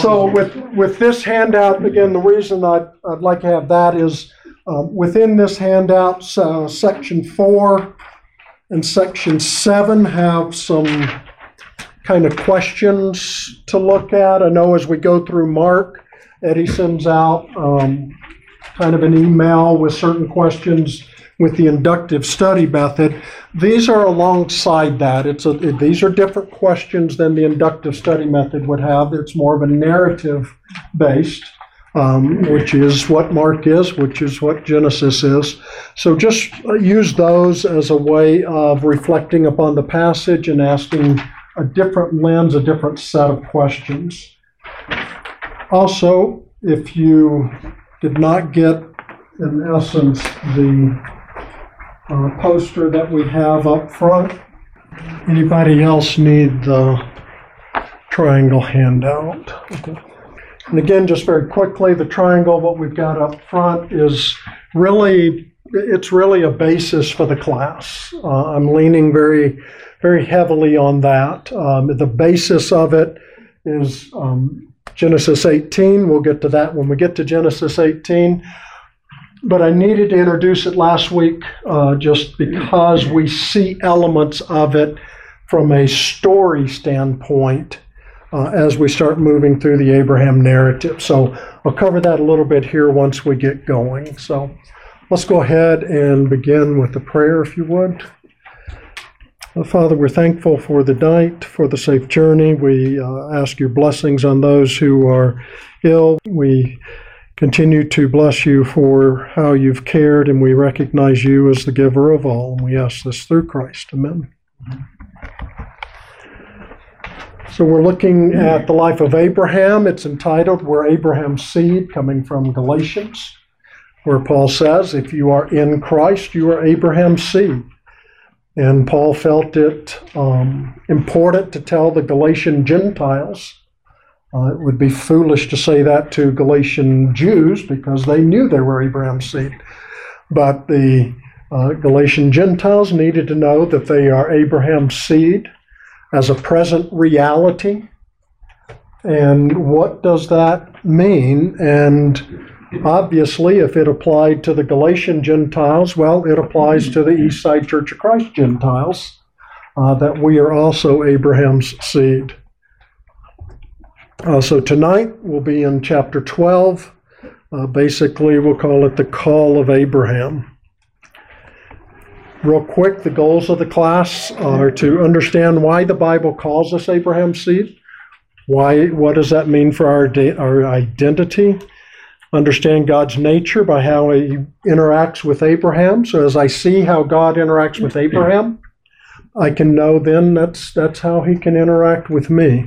So with this handout, again, the reason I'd like to have that is within this handout, section 4 and section 7 have some kind of questions to look at. I know as we go through Mark, Eddie sends out kind of an email with certain questions with the inductive study method. These are alongside that. These are different questions than the inductive study method would have. It's more of a narrative based, which is what Mark is, which is what Genesis is. So just use those as a way of reflecting upon the passage and asking a different lens, a different set of questions. Also, if you did not get, in essence, the poster that we have up front, anybody else need the triangle handout? Okay. And again, just very quickly, the triangle, what we've got up front is really, it's really a basis for the class. I'm leaning very, very heavily on that. The basis of it is Genesis 18. We'll get to that when we get to Genesis 18. But I needed to introduce it last week just because we see elements of it from a story standpoint as we start moving through the Abraham narrative. So I'll cover that a little bit here once we get going. So let's go ahead and begin with the prayer, if you would. Father, we're thankful for the night, for the safe journey. We ask your blessings on those who are ill. We continue to bless you for how you've cared, and we recognize you as the giver of all. And we ask this through Christ. Amen. So we're looking at the life of Abraham. It's entitled, We're Abraham's Seed, coming from Galatians, where Paul says, if you are in Christ, you are Abraham's seed. And Paul felt it important to tell the Galatian Gentiles. It would be foolish to say that to Galatian Jews because they knew they were Abraham's seed. But the Galatian Gentiles needed to know that they are Abraham's seed as a present reality. And what does that mean? And obviously, if it applied to the Galatian Gentiles, well, it applies to the Eastside Church of Christ Gentiles, that we are also Abraham's seed. So tonight we'll be in chapter 12. Basically, we'll call it the Call of Abraham. Real quick, the goals of the class are to understand why the Bible calls us Abraham's seed. What does that mean for our identity? Understand God's nature by how he interacts with Abraham. So as I see how God interacts with Abraham, I can know then that's how he can interact with me.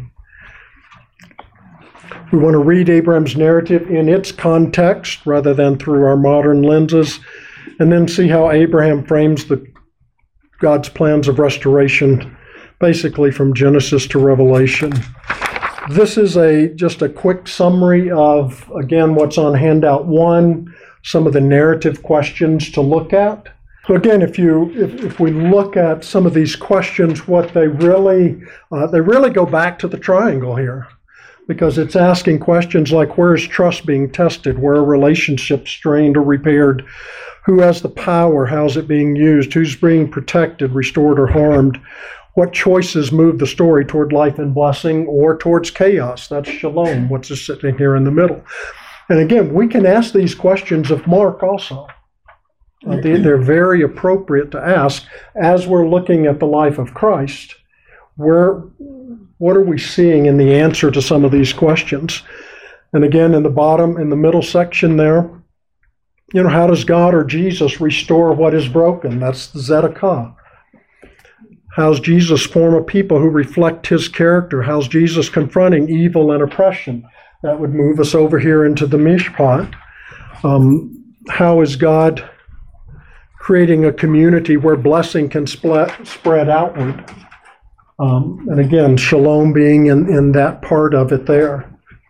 We want to read Abraham's narrative in its context rather than through our modern lenses, and then see how Abraham frames God's plans of restoration, basically from Genesis to Revelation. This is just a quick summary of, again, what's on handout 1, some of the narrative questions to look at. So again, if we look at some of these questions, what they really go back to the triangle here, because it's asking questions like, where is trust being tested? Where are relationships strained or repaired? Who has the power? How's it being used? Who's being protected, restored, or harmed? What choices move the story toward life and blessing or towards chaos? That's shalom, what's just sitting here in the middle. And again, we can ask these questions of Mark also. They're very appropriate to ask as we're looking at the life of Christ. What are we seeing in the answer to some of these questions? And again, in the middle section there, how does God or Jesus restore what is broken? That's the Tzedakah. How's Jesus form a people who reflect his character? How's Jesus confronting evil and oppression? That would move us over here into the Mishpat. How is God creating a community where blessing can spread outward? And again, shalom being in that part of it there.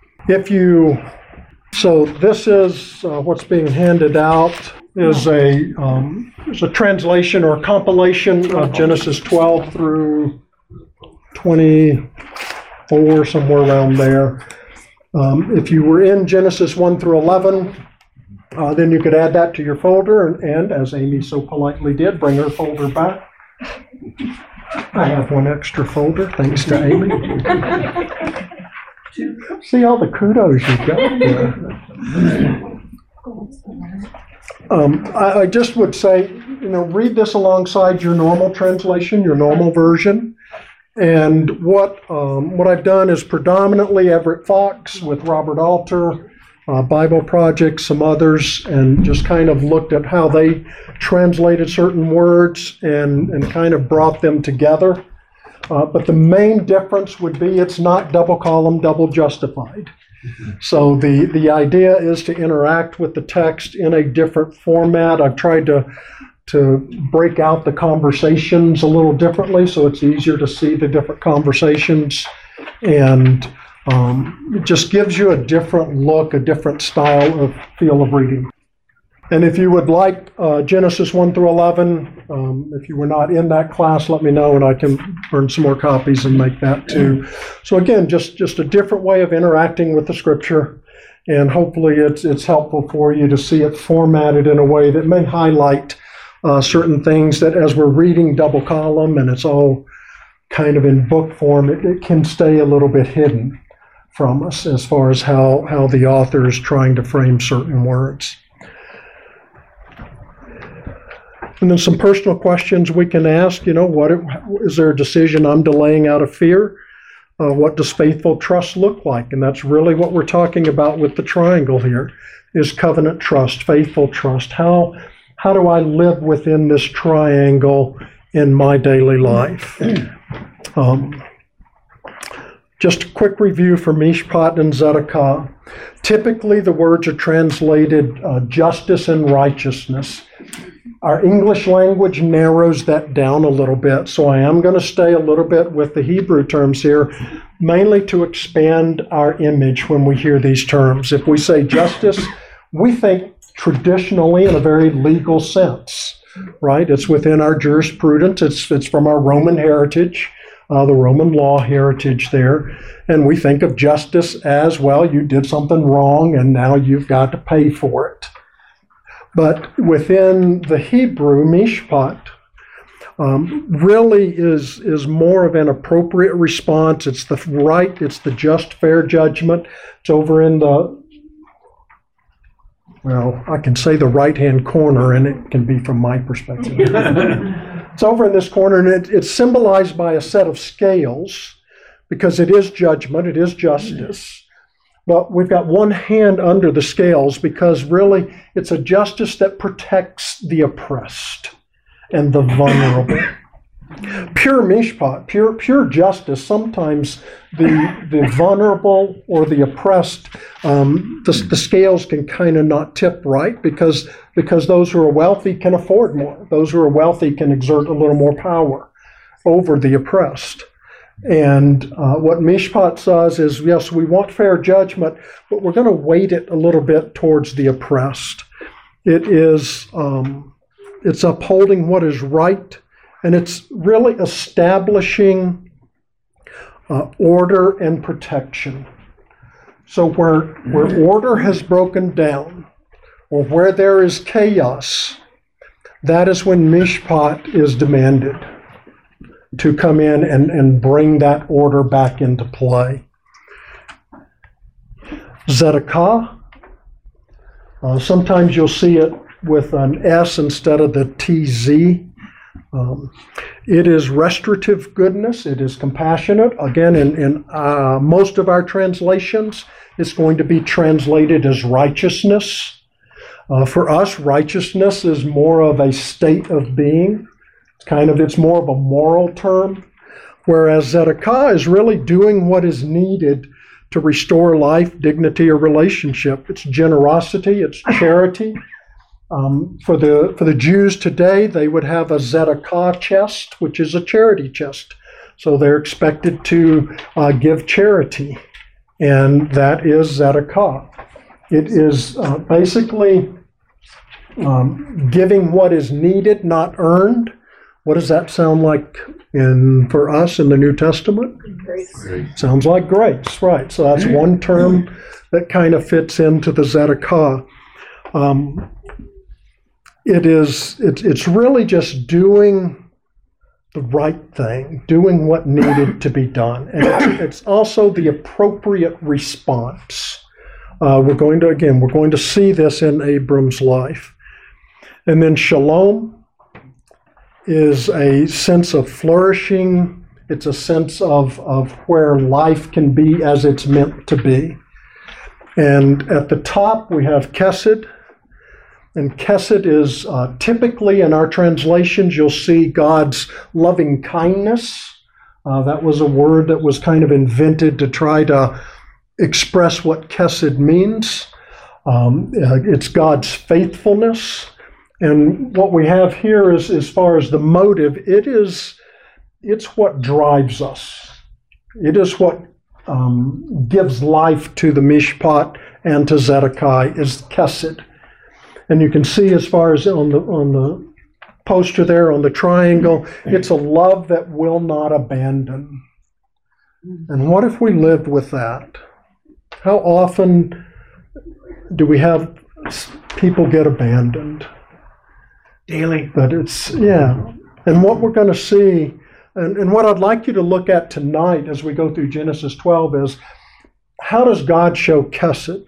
So this is what's being handed out is a translation or a compilation of Genesis 12 through 24, somewhere around there. If you were in Genesis 1 through 11, then you could add that to your folder, and as Amy so politely did, bring her folder back. I have one extra folder, thanks to Amy. See all the kudos you got there. I just would say, read this alongside your normal translation, your normal version. And what I've done is predominantly Everett Fox with Robert Alter, Bible Project, some others, and just kind of looked at how they translated certain words and kind of brought them together. But the main difference would be it's not double column, double justified. So the idea is to interact with the text in a different format. I've tried to break out the conversations a little differently so it's easier to see the different conversations, and it just gives you a different look, a different style of feel of reading. And if you would like Genesis 1 through 11, if you were not in that class, let me know and I can burn some more copies and make that too. So again, just a different way of interacting with the scripture, and hopefully it's helpful for you to see it formatted in a way that may highlight certain things that as we're reading double column and it's all kind of in book form, it can stay a little bit hidden from us as far as how the author is trying to frame certain words. And then some personal questions we can ask, what is there a decision I'm delaying out of fear? What does faithful trust look like? And that's really what we're talking about with the triangle here, is covenant trust, faithful trust. How do I live within this triangle in my daily life? Just a quick review for Mishpat and Zedekiah. Typically, the words are translated justice and righteousness. Our English language narrows that down a little bit, so I am going to stay a little bit with the Hebrew terms here, mainly to expand our image when we hear these terms. If we say justice, we think traditionally in a very legal sense, right? It's within our jurisprudence. It's from our Roman heritage, the Roman law heritage there. And we think of justice as, well, you did something wrong and now you've got to pay for it. But within the Hebrew, mishpat really is more of an appropriate response. It's the just, fair judgment. It's over in I can say the right-hand corner, and it can be from my perspective. It's over in this corner, and it's symbolized by a set of scales, because it is judgment, it is justice. But we've got one hand under the scales because really it's a justice that protects the oppressed and the vulnerable. Pure mishpat, pure justice, sometimes the vulnerable or the oppressed, the scales can kind of not tip right because those who are wealthy can afford more. Those who are wealthy can exert a little more power over the oppressed. And what Mishpat says is, yes, we want fair judgment, but we're going to weight it a little bit towards the oppressed. It's upholding what is right, and it's really establishing order and protection. So where order has broken down, or where there is chaos, that is when Mishpat is demanded to come in and bring that order back into play. Zedekiah, sometimes you'll see it with an S instead of the TZ. It is restorative goodness. It is compassionate. Again, in most of our translations, it's going to be translated as righteousness. For us, righteousness is more of a state of being. It's more of a moral term, whereas Zedekiah is really doing what is needed to restore life, dignity, or relationship. It's generosity, it's charity. For the Jews today, they would have a Zedekiah chest, which is a charity chest. So they're expected to give charity, and that is Zedekiah. It is basically giving what is needed, not earned, What does that sound like for us in the New Testament? Grace. Sounds like grace, right. So that's one term that kind of fits into the Tzedakah. It's really just doing the right thing, doing what needed to be done. And it's also the appropriate response. We're going to see this in Abram's life. And then shalom is a sense of flourishing. It's a sense of where life can be as it's meant to be. And at the top we have Chesed. And Chesed is typically in our translations, you'll see God's loving kindness. That was a word that was kind of invented to try to express what Chesed means. It's God's faithfulness. And what we have here is, as far as the motive, it's what drives us. It is what gives life to the Mishpat and to Zedekiah, is Chesed. And you can see, as far as on the poster there, on the triangle, it's a love that will not abandon. And what if we lived with that? How often do we have people get abandoned? Daily. But and what we're going to see, and what I'd like you to look at tonight as we go through Genesis 12 is, how does God show Chesed?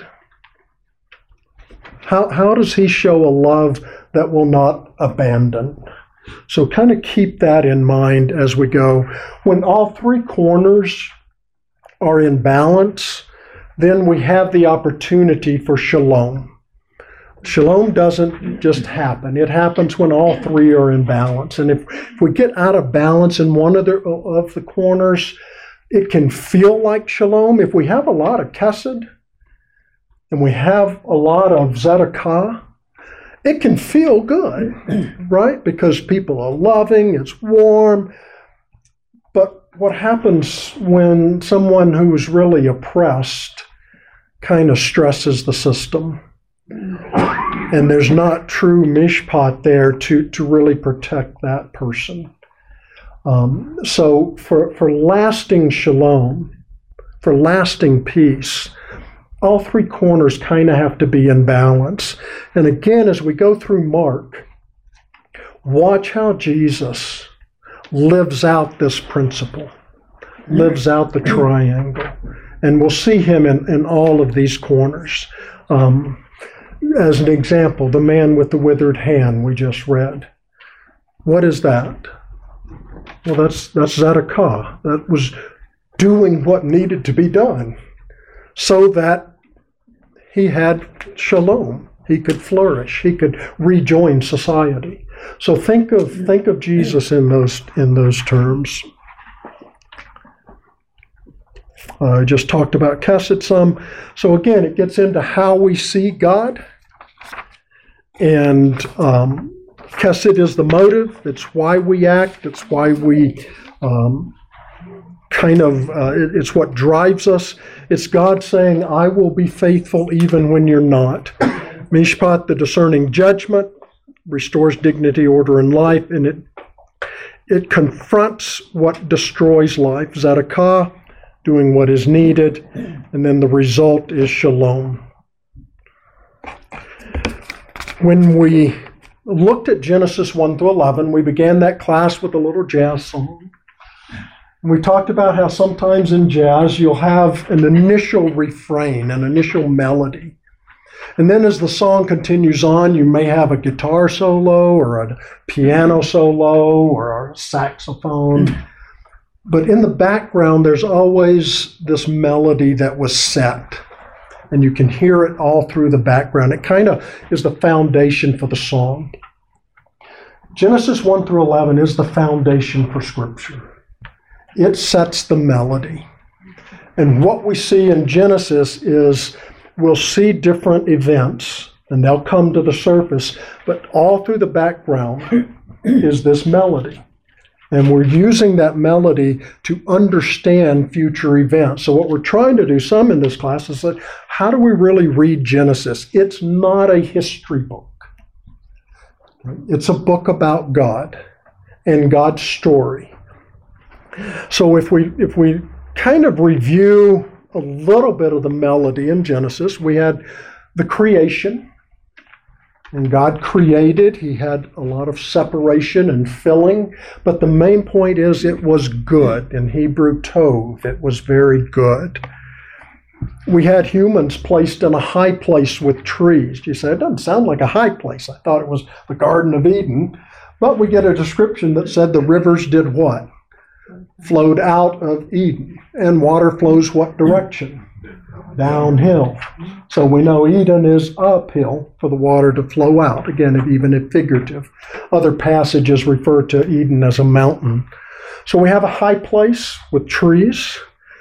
How does he show a love that will not abandon? So kind of keep that in mind as we go. When all three corners are in balance, then we have the opportunity for shalom. Shalom doesn't just happen. It happens when all three are in balance. And if we get out of balance in one of the corners, it can feel like shalom. If we have a lot of Chesed, and we have a lot of Zedekiah, it can feel good, right? Because people are loving, it's warm. But what happens when someone who's really oppressed kind of stresses the system? And there's not true mishpat there to really protect that person. So for lasting shalom, for lasting peace, all three corners kind of have to be in balance. And again, as we go through Mark, watch how Jesus lives out this principle, lives out the triangle. And we'll see him in all of these corners. As an example, the man with the withered hand we just read. What is that? Well, that's Zedekiah. That was doing what needed to be done, so that he had shalom, he could flourish, he could rejoin society. So think of Jesus in those terms. I just talked about Chesed some. So again, it gets into how we see God, and Chesed is the motive. It's why we act. It's why we it's what drives us. It's God saying, I will be faithful even when you're not. Mishpat, the discerning judgment, restores dignity, order, and life, and it confronts what destroys life. Zedekiah, doing what is needed, and then the result is shalom. When we looked at Genesis 1 through 11, we began that class with a little jazz song. We talked about how sometimes in jazz you'll have an initial refrain, an initial melody. And then as the song continues on, you may have a guitar solo or a piano solo or a saxophone. But in the background, there's always this melody that was set. And you can hear it all through the background. It kind of is the foundation for the song. Genesis 1 through 11 is the foundation for Scripture. It sets the melody. And what we see in Genesis is we'll see different events, and they'll come to the surface, but all through the background is this melody. And we're using that melody to understand future events. So what we're trying to do some in this class is that, how do we really read Genesis? It's not a history book. It's a book about God. in God's story. So if we kind of review a little bit of the melody in Genesis, we had the creation, and God created. He had a lot of separation and filling, but the main point is it was good. In Hebrew, tov, it was very good. We had humans placed in a high place with trees. You say, it doesn't sound like a high place. I thought it was the Garden of Eden. But we get a description that said the rivers did what? Flowed out of Eden. And water flows what direction? Downhill. So we know Eden is uphill for the water to flow out. Again, even if figurative. Other passages refer to Eden as a mountain. So we have a high place with trees.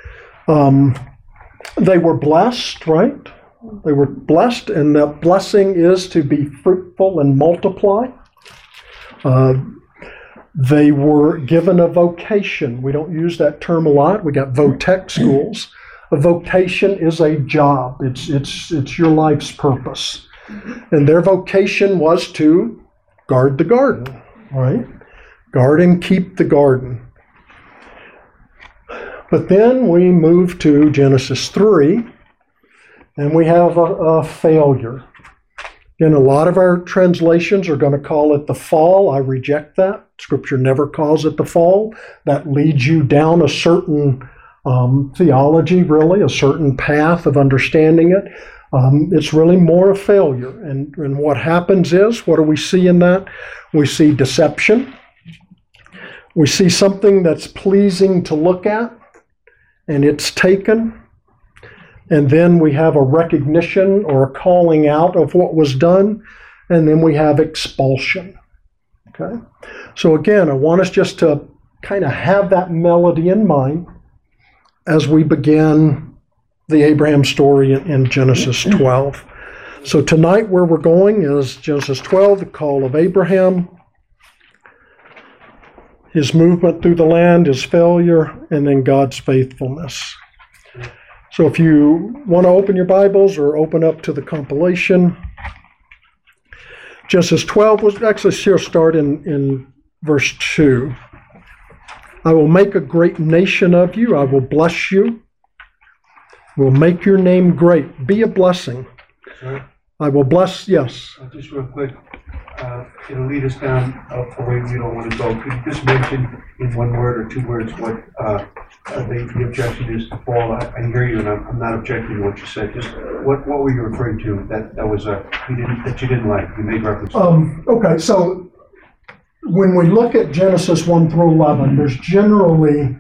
They were blessed, right? They were blessed, and the blessing is to be fruitful and multiply. They were given a vocation. We don't use that term a lot. We got vo-tech schools. A vocation is a job. It's your life's purpose. And their vocation was to guard the garden, right? Guard and keep the garden. But then we move to Genesis 3, and we have a failure. Again, a lot of our translations are going to call it the fall. I reject that. Scripture never calls it the fall. That leads you down a certain theology, really, a certain path of understanding it. It's really more a failure. And what happens is, what do we see in that? We see deception. We see something that's pleasing to look at, and it's taken. And then we have a recognition or a calling out of what was done, and then we have expulsion. Okay? So again, I want us just to kind of have that melody in mind as we begin the Abraham story in Genesis 12. So tonight where we're going is Genesis 12, the call of Abraham, his movement through the land, his failure, and then God's faithfulness. So if you want to open your Bibles or open up to the compilation, Genesis 12 was actually here start in verse 2. I will make a great nation of you. I will bless you. Will make your name great. Be a blessing. Sorry? I will bless, yes. Just real quick, it'll lead us down a way we don't want to go. Could you just mention in one word or two words what the objection is to fall? I hear you, and I'm not objecting to what you said. Just what were you referring to that was that you didn't like? You made reference to. Okay, so when we look at Genesis 1 through 11, there's generally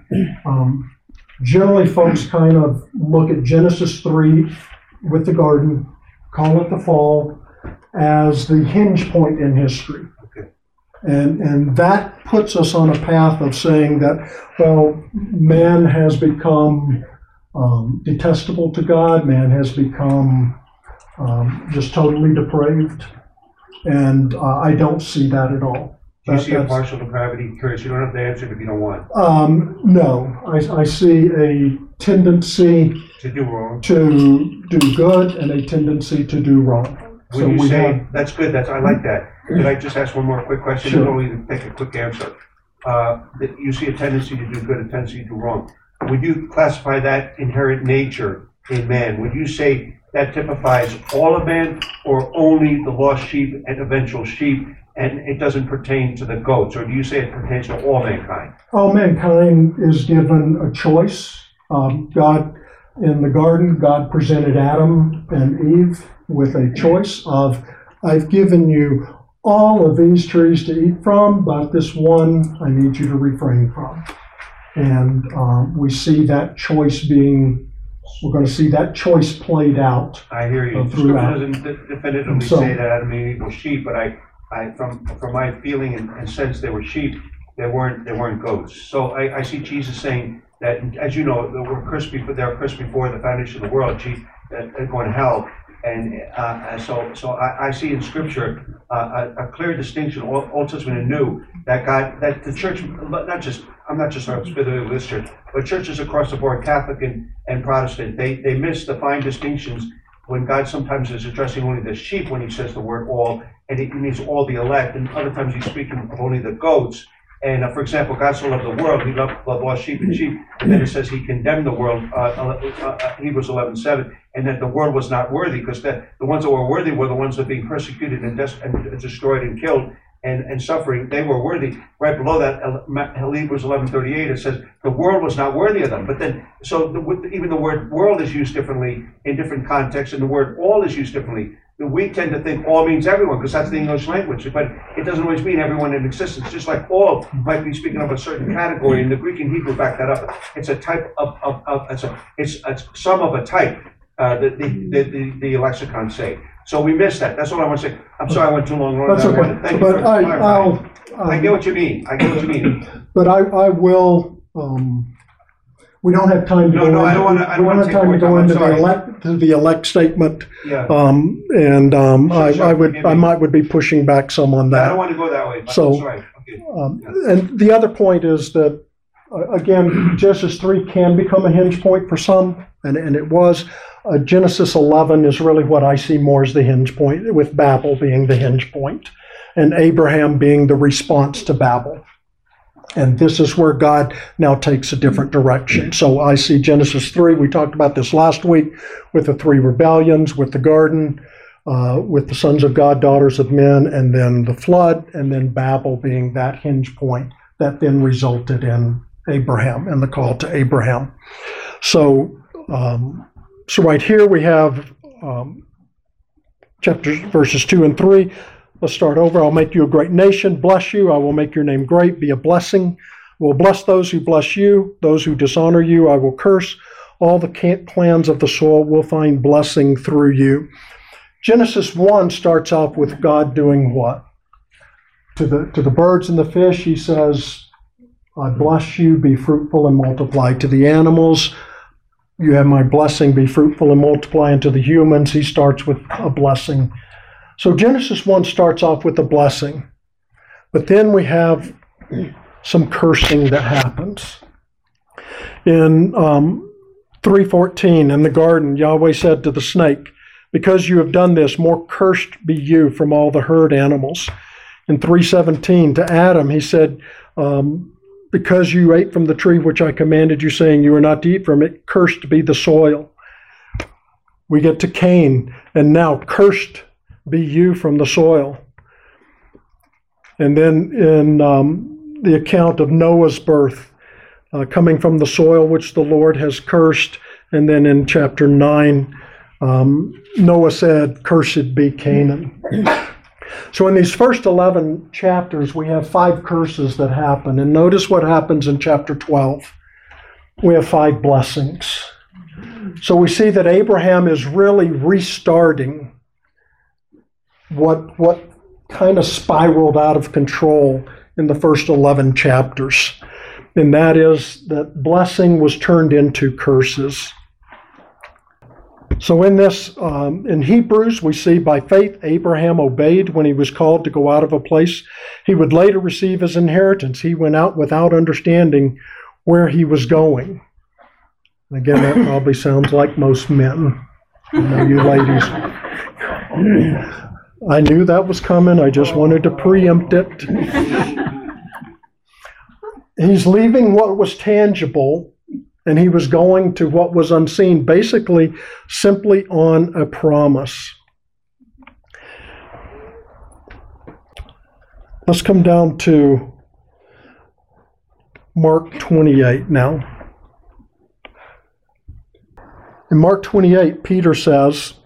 folks kind of look at Genesis 3 with the garden, call it the fall, as the hinge point in history. Okay. And that puts us on a path of saying that, well, man has become detestable to God, man has become just totally depraved, and I don't see that at all. Do you see a partial depravity? Curious, you don't have to answer it if you don't want. No, I see a tendency to do wrong, to do good, and a tendency to do wrong. When you say, that's good, I like that. Could I just ask one more quick question? Sure. You don't even take a quick answer. That you see a tendency to do good, a tendency to do wrong. Would you classify that inherent nature in man? Would you say that typifies all of man, or only the lost sheep and eventual sheep, and it doesn't pertain to the goats? Or do you say it pertains to all mankind? All mankind is given a choice. God, in the garden, God presented Adam and Eve with a choice of, I've given you all of these trees to eat from, but this one I need you to refrain from. And we see that choice we're going to see that choice played out. I hear you. Scripture doesn't definitively say that Adam and Eve were sheep, but from my feeling and sense, they were sheep. They weren't goats. So I see Jesus saying that, as you know, they were cursed before the foundation of the world. Sheep that are going to hell. And so I see in Scripture a clear distinction, Old Testament and New, that the church, I'm not just specifically with this church, but churches across the board, Catholic and Protestant, they miss the fine distinctions when God sometimes is addressing only the sheep when he says the word all, and it means all the elect, and other times he's speaking of only the goats. And for example, God so loved the world, he loved lost sheep and sheep. And then it says he condemned the world, Hebrews 11:7, and that the world was not worthy, because the ones that were worthy were the ones that were being persecuted and destroyed and killed and suffering. They were worthy. Right below that, Hebrews 11:38, it says the world was not worthy of them. But then, even the word world is used differently in different contexts, and the word all is used differently. We tend to think all means everyone, because that's the English language, but it doesn't always mean everyone in existence. Just like all might be speaking of a certain category, and the Greek and Hebrew back that up. It's a type it's some of a type. The lexicon say. So we missed that. That's all I want to say. I'm sorry I went too long. That's okay. Thank But you. I get what you mean. I get what you mean. But I will. We don't have time to I don't want to go into the elect statement. Yeah. I would be pushing back some on that. I don't want to go that way. But So, that's right. Okay. And the other point is that, again, Genesis 3 can become a hinge point for some, and it was. Genesis 11 is really what I see more as the hinge point, with Babel being the hinge point, and Abraham being the response to Babel. And this is where God now takes a different direction. So I see Genesis 3, we talked about this last week, with the 3 rebellions, with the garden, with the sons of God, daughters of men, and then the flood, and then Babel being that hinge point that then resulted in Abraham and the call to Abraham. So right here we have verses 2 and 3. Let's start over. I'll make you a great nation, bless you. I will make your name great, be a blessing. I will bless those who bless you. Those who dishonor you, I will curse. All the clans of the soil will find blessing through you. Genesis 1 starts off with God doing what? To the birds and the fish, he says, I bless you, be fruitful and multiply. To the animals, you have my blessing, be fruitful and multiply. And to the humans, he starts with a blessing. So Genesis 1 starts off with a blessing, but then we have some cursing that happens. In 3:14, in the garden, Yahweh said to the snake, because you have done this, more cursed be you from all the herd animals. In 3:17, to Adam, he said, because you ate from the tree which I commanded you, saying you are not to eat from it, cursed be the soil. We get to Cain, and now cursed be you from the soil. And then in the account of Noah's birth, coming from the soil which the Lord has cursed. And then in chapter 9, Noah said, cursed be Canaan. So in these first 11 chapters, we have 5 curses that happen. And notice what happens in chapter 12. We have 5 blessings. So we see that Abraham is really restarting what kind of spiraled out of control in the first 11 chapters. And that is that blessing was turned into curses. So in this, in Hebrews, we see by faith Abraham obeyed when he was called to go out of a place he would later receive his inheritance. He went out without understanding where he was going. Again, that probably sounds like most men. I know you ladies. I knew that was coming. I just wanted to preempt it. He's leaving what was tangible, and he was going to what was unseen, basically simply on a promise. Let's come down to Mark 28 now. In Mark 28, Peter says,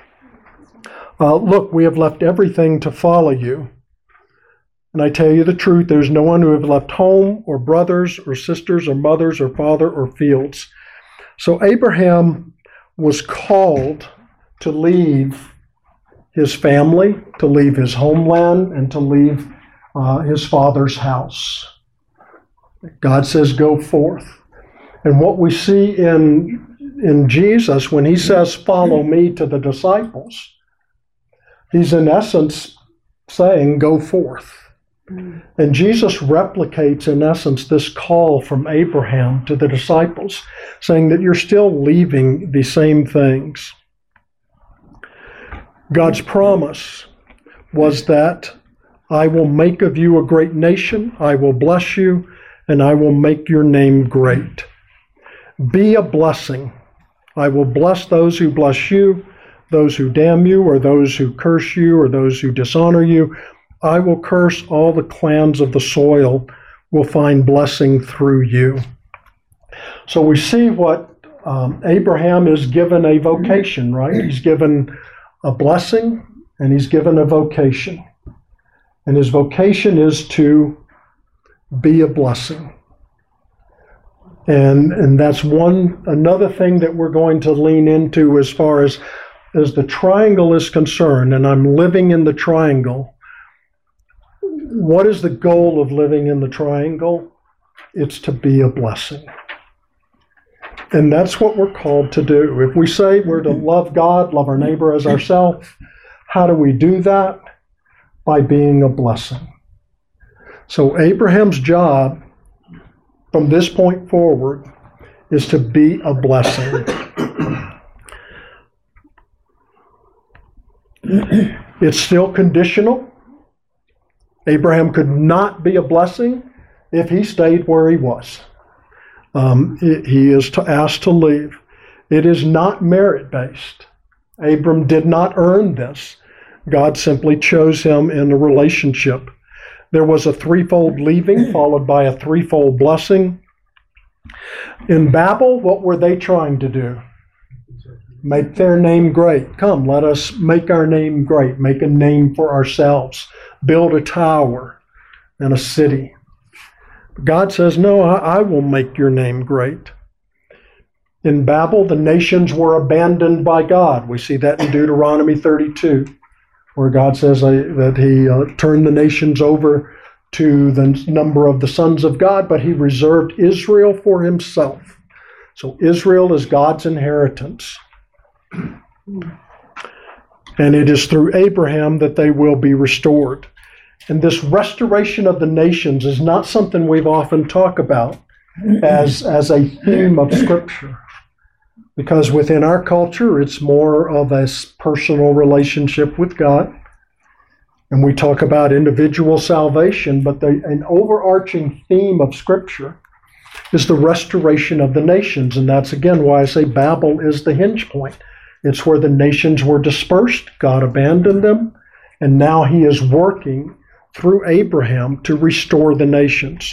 look, we have left everything to follow you. And I tell you the truth, there's no one who have left home or brothers or sisters or mothers or father or fields. So Abraham was called to leave his family, to leave his homeland, and to leave his father's house. God says, go forth. And what we see in Jesus, when he says, follow me to the disciples, he's in essence saying, go forth. And Jesus replicates, in essence, this call from Abraham to the disciples, saying that you're still leaving the same things. God's promise was that I will make of you a great nation. I will bless you, and I will make your name great. Be a blessing. I will bless those who bless you, those who damn you, or those who curse you, or those who dishonor you. I will curse all the clans of the soil will find blessing through you. So we see what Abraham is given a vocation, right? He's given a blessing and he's given a vocation. And his vocation is to be a blessing. And that's another thing that we're going to lean into as far as the triangle is concerned, and I'm living in the triangle. What is the goal of living in the triangle? It's to be a blessing. And that's what we're called to do. If we say we're to love God, love our neighbor as ourselves, how do we do that? By being a blessing. So Abraham's job from this point forward is to be a blessing. It's still conditional. Abraham could not be a blessing if he stayed where he was. He is asked to leave. It is not merit-based. Abram did not earn this. God simply chose him in a relationship. There was a threefold leaving followed by a threefold blessing. In Babel, what were they trying to do? Make their name great. Come, let us make our name great. Make a name for ourselves. Build a tower and a city. God says, no, I will make your name great. In Babel, the nations were abandoned by God. We see that in Deuteronomy 32, where God says that he turned the nations over to the number of the sons of God, but he reserved Israel for himself. So Israel is God's inheritance. And it is through Abraham that they will be restored. And this restoration of the nations is not something we've often talked about as a theme of Scripture. Because within our culture, it's more of a personal relationship with God. And we talk about individual salvation, but an overarching theme of Scripture is the restoration of the nations. And that's, again, why I say Babel is the hinge point. It's where the nations were dispersed. God abandoned them. And now he is working through Abraham to restore the nations.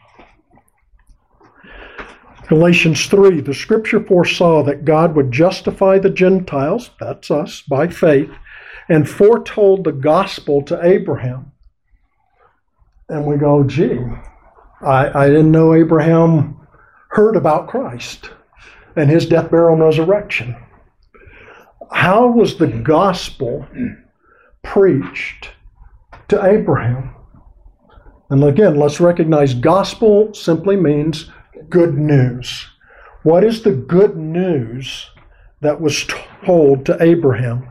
Galatians 3, the Scripture foresaw that God would justify the Gentiles, that's us, by faith, and foretold the gospel to Abraham. And we go, gee, I didn't know Abraham heard about Christ and his death, burial, and resurrection. How was the gospel preached to Abraham? And again, let's recognize gospel simply means good news. What is the good news that was told to Abraham?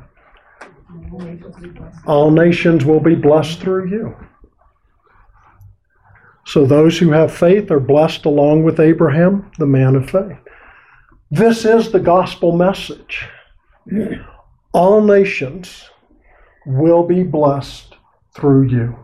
All nations will be blessed through you. So those who have faith are blessed along with Abraham, the man of faith. This is the gospel message. All nations will be blessed through you.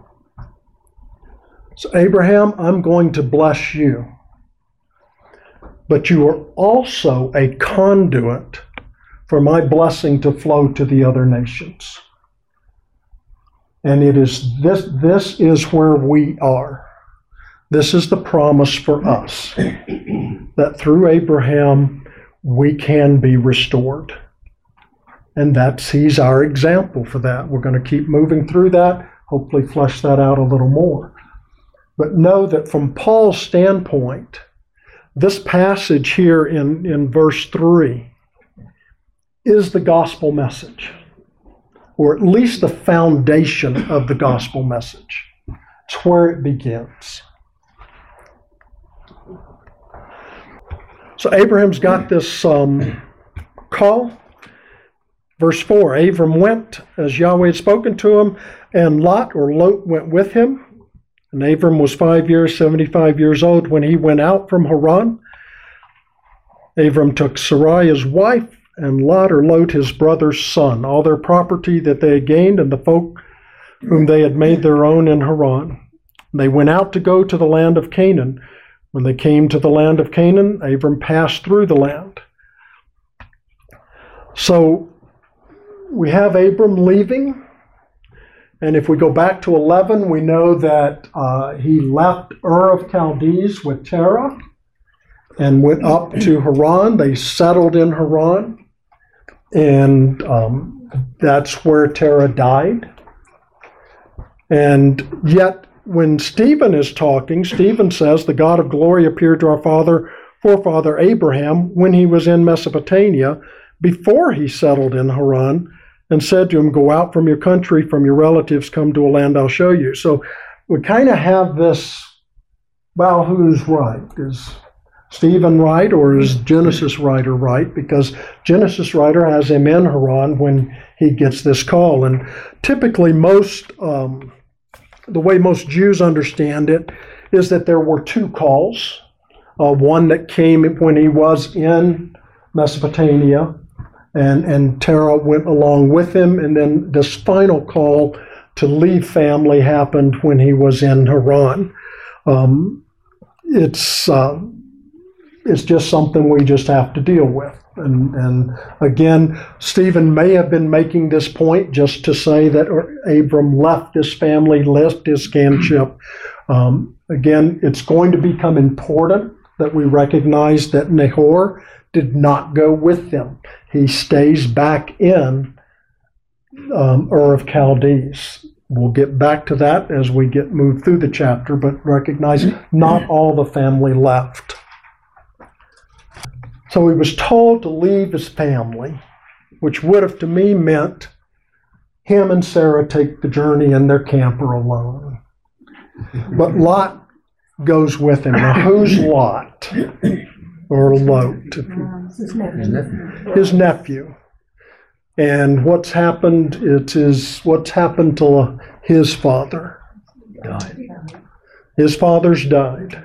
So Abraham, I'm going to bless you. But you are also a conduit for my blessing to flow to the other nations. And it is this is where we are. This is the promise for us, that through Abraham we can be restored. And he's our example for that. We're going to keep moving through that, hopefully flesh that out a little more. But know that from Paul's standpoint, this passage here in verse 3 is the gospel message, or at least the foundation of the gospel message. It's where it begins. So Abraham's got this call. Verse 4, Abram went as Yahweh had spoken to him, and Lot went with him. And Abram was 75 years old when he went out from Haran. Abram took Sarai his wife, and Lot his brother's son, all their property that they had gained, and the folk whom they had made their own in Haran. They went out to go to the land of Canaan. When they came to the land of Canaan, Abram passed through the land. So we have Abram leaving. And if we go back to 11, we know that he left Ur of Chaldees with Terah and went up to Haran. They settled in Haran. And that's where Terah died. And yet, when Stephen is talking, Stephen says, the God of glory appeared to our forefather Abraham when he was in Mesopotamia, before he settled in Haran, and said to him, go out from your country, from your relatives, come to a land I'll show you. So we kind of have this, well, who's right? Is Stephen right, or is Genesis writer right? Because Genesis writer has him in Haran when he gets this call. And typically the way most Jews understand it is that there were two calls. One that came when he was in Mesopotamia, and Terah went along with him. And then this final call to leave family happened when he was in Haran. It's just something we just have to deal with. And again, Stephen may have been making this point just to say that Abram left his family, left his kinship. Again, it's going to become important that we recognize that Nahor did not go with them. He stays back in Ur of Chaldees. We'll get back to that as we move through the chapter, but recognize not all the family left. So he was told to leave his family, which would have to me meant him and Sarah take the journey in their camper alone. But Lot goes with him. Now, who's Lot? Or Lot? His nephew. And what's happened? What's happened to his father? Died. His father's died.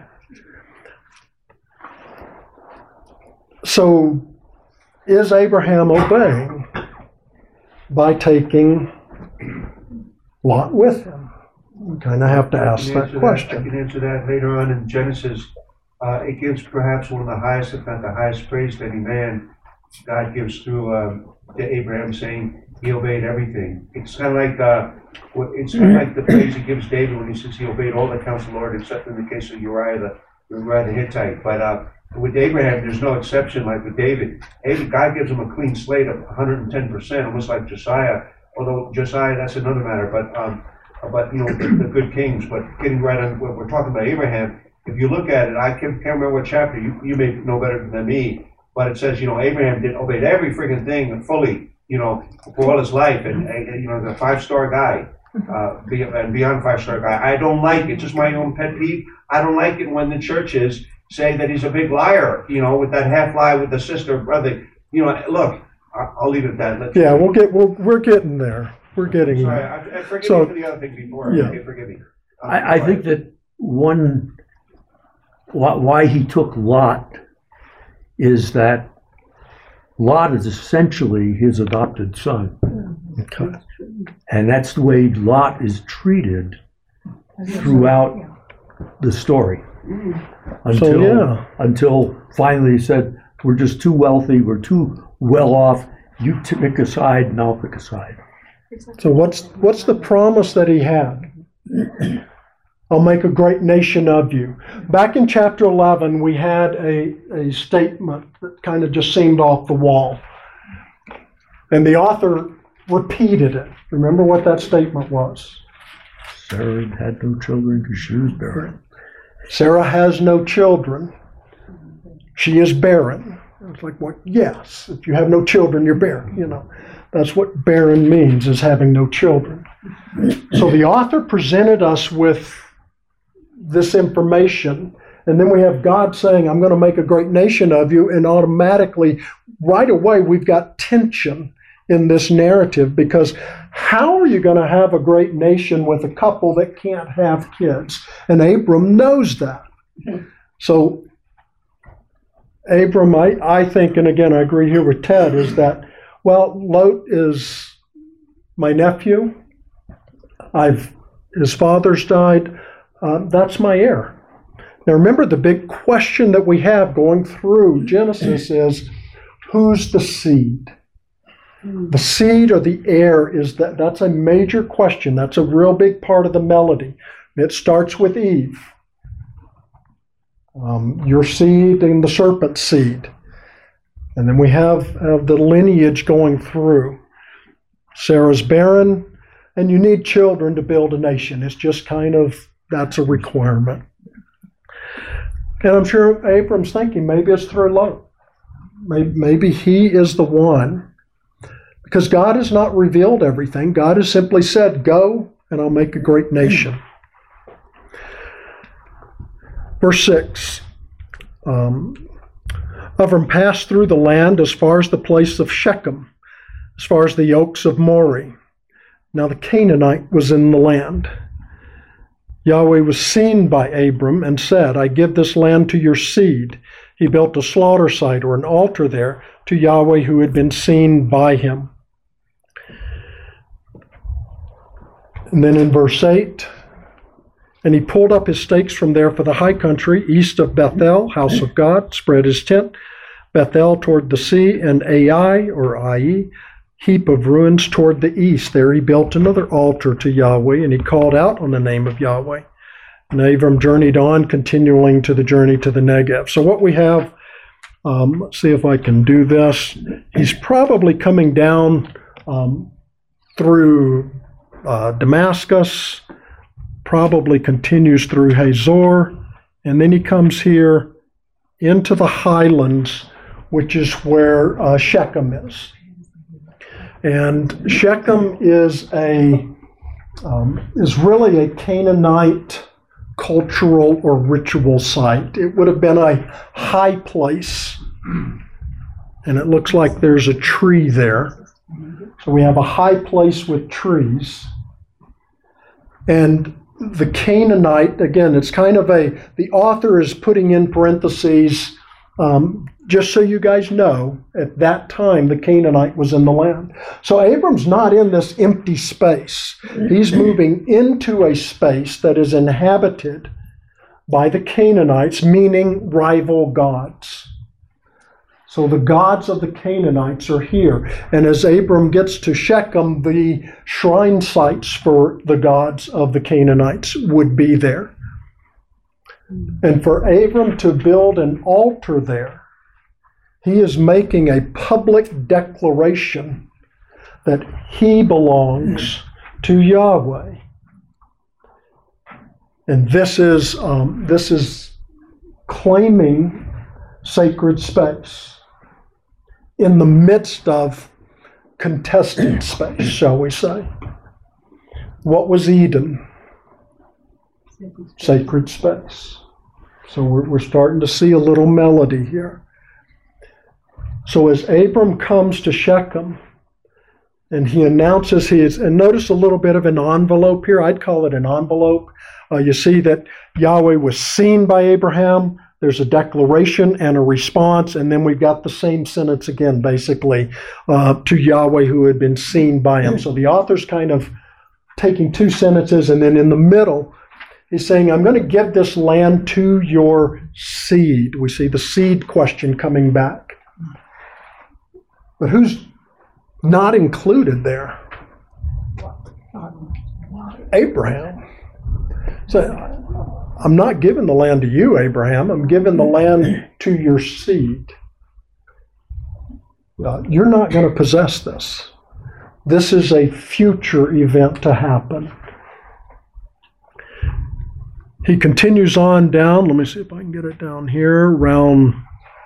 So, is Abraham obeying by taking Lot with him? We kind of have to ask that question. I can answer that later on in Genesis. It gives perhaps one of the highest, if not the highest praise to any man. God gives through to Abraham, saying he obeyed everything. It's kind of like the praise he gives David when he says he obeyed all the counsel of the Lord, except in the case of Uriah the Hittite. But with Abraham, there's no exception like with David. God gives him a clean slate of 110%, almost like Josiah. Although Josiah, that's another matter. But you know, the good kings. But getting right on what we're talking about, Abraham. If you look at it, I can't remember what chapter. You may know better than me. But it says, you know, Abraham obeyed every freaking thing fully, you know, for all his life, and you know, the 5-star guy, and beyond 5-star guy. I don't like it. Just my own pet peeve. I don't like it when the churches say that he's a big liar, you know, with that half lie with the sister, brother. You know, look, I'll leave it at that. We're getting there. We're getting Sorry, there. Forgive me for the other thing before. Yeah. Okay, forgive me. I think that why he took Lot is that Lot is essentially his adopted son. Okay. And that's the way Lot is treated throughout the story. Until finally he said, we're just too wealthy, we're too well off, you pick a side and I'll pick a side. So what's the promise that he had? I'll make a great nation of you. Back in chapter 11, we had a statement that kind of just seemed off the wall. And the author repeated it. Remember what that statement was? Sarah had no children because she was barren. Sarah has no children. She is barren. It's like, what? Yes, if you have no children, you're barren. You know, that's what barren means, is having no children. So the author presented us with this information, and then we have God saying, I'm going to make a great nation of you, and automatically, right away, we've got tension in this narrative, because how are you going to have a great nation with a couple that can't have kids? And Abram knows that. So Abram, I think, and again, I agree here with Ted, is that, well, Lot is my nephew. His father's died. That's my heir. Now remember, the big question that we have going through Genesis is, who's the seed? The seed or the heir that's a major question. That's a real big part of the melody. It starts with Eve. Your seed and the serpent's seed. And then we have the lineage going through. Sarah's barren, and you need children to build a nation. It's just that's a requirement. And I'm sure Abram's thinking maybe it's through Lot. Maybe he is the one. Because God has not revealed everything. God has simply said, go, and I'll make a great nation. Verse 6. Avram passed through the land as far as the place of Shechem, as far as the oaks of Moreh. Now the Canaanite was in the land. Yahweh was seen by Abram and said, I give this land to your seed. He built a slaughter site or an altar there to Yahweh who had been seen by him. And then in verse 8, and he pulled up his stakes from there for the high country, east of Bethel, house of God, spread his tent, Bethel toward the sea, and Ai, or Ai, heap of ruins toward the east. There he built another altar to Yahweh, and he called out on the name of Yahweh. And Abram journeyed on, continuing to the journey to the Negev. So what we have, let's see if I can do this. He's probably coming down through Damascus, probably continues through Hazor, and then he comes here into the highlands, which is where Shechem is. And Shechem is really a Canaanite cultural or ritual site. It would have been a high place, and it looks like there's a tree there. So we have a high place with trees. And the Canaanite, again, it's the author is putting in parentheses, just so you guys know, at that time the Canaanite was in the land. So Abram's not in this empty space. He's moving into a space that is inhabited by the Canaanites, meaning rival gods. So the gods of the Canaanites are here. And as Abram gets to Shechem, the shrine sites for the gods of the Canaanites would be there. And for Abram to build an altar there, he is making a public declaration that he belongs to Yahweh. And this is claiming sacred space in the midst of contested space, shall we say. What was Eden? Sacred space. So we're starting to see a little melody here. So as Abram comes to Shechem, and he announces and notice a little bit of an envelope here. I'd call it an envelope. You see that Yahweh was seen by Abraham. There's a declaration and a response, and then we've got the same sentence again, basically, to Yahweh who had been seen by him. So the author's kind of taking two sentences, and then in the middle, he's saying, I'm going to give this land to your seed. We see the seed question coming back. But who's not included there? Abraham. So I'm not giving the land to you, Abraham. I'm giving the land to your seed. You're not going to possess this. This is a future event to happen. He continues on down. Let me see if I can get it down here, around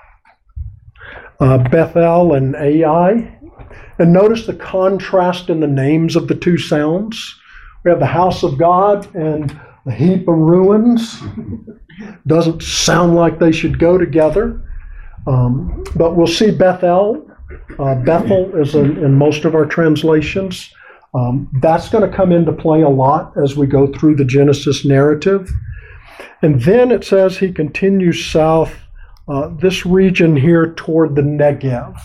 Bethel and Ai. And notice the contrast in the names of the two sounds. We have the house of God and a heap of ruins. Doesn't sound like they should go together. But we'll see Bethel. Bethel is in most of our translations. That's going to come into play a lot as we go through the Genesis narrative. And then it says he continues south, this region here toward the Negev.